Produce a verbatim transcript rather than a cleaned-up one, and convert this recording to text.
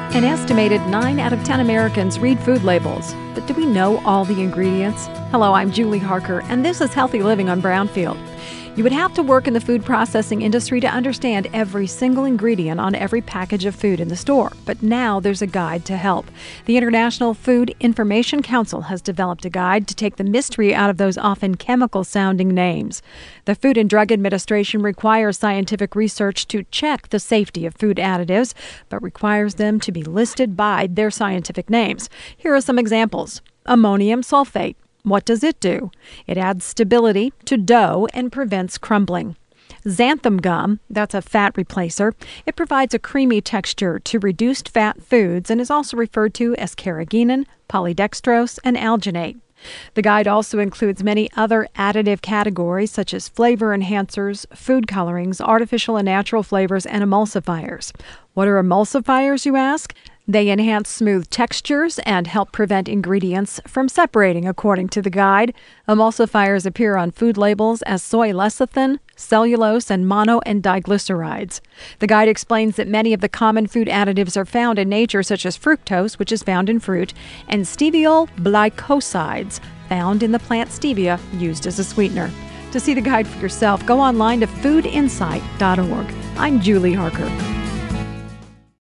An estimated nine out of ten Americans read food labels. But do we know all the ingredients? Hello, I'm Julie Harker, and this is Healthy Living on Brownfield. You would have to work in the food processing industry to understand every single ingredient on every package of food in the store. But now there's a guide to help. The International Food Information Council has developed a guide to take the mystery out of those often chemical-sounding names. The Food and Drug Administration requires scientific research to check the safety of food additives, but requires them to be listed by their scientific names. Here are some examples. Ammonium sulfate. What does it do? It adds stability to dough and prevents crumbling. Xanthan gum, that's a fat replacer. It provides a creamy texture to reduced fat foods and is also referred to as carrageenan, polydextrose, and alginate. The guide also includes many other additive categories such as flavor enhancers, food colorings, artificial and natural flavors, and emulsifiers. What are emulsifiers, you ask? They enhance smooth textures and help prevent ingredients from separating, according to the guide. Emulsifiers appear on food labels as soy lecithin, cellulose, and mono and diglycerides. The guide explains that many of the common food additives are found in nature, such as fructose, which is found in fruit, and steviol glycosides, found in the plant stevia used as a sweetener. To see the guide for yourself, go online to food insight dot org. I'm Julie Harker.